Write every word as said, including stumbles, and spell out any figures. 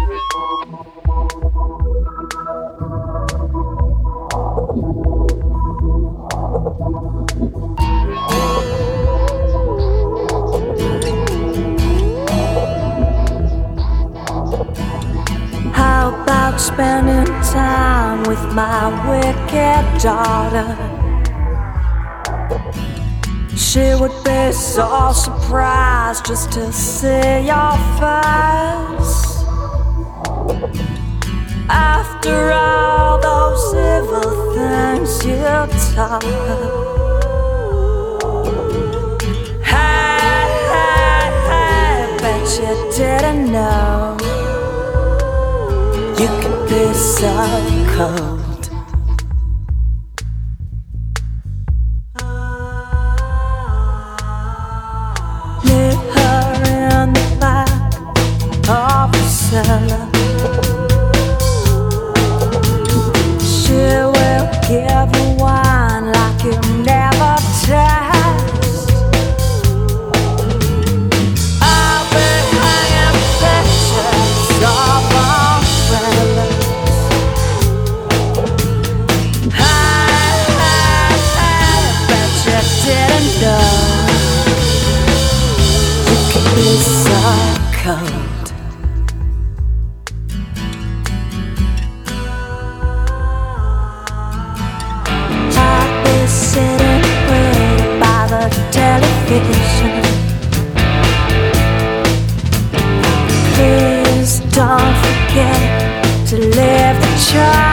How about spending time with my wicked daughter? She would be so surprised just to see your face. After all those evil things you taught her. Hey, hey, hey, bet you didn't know you could be so cold. Meet her in the back of the cellar. She will give you wine like you never taste. I'll be hanging pictures of our fellas. Hey, hey, hey, bet you didn't know you could be so cold. Sitting waiting by the television. Please don't forget to leave the child.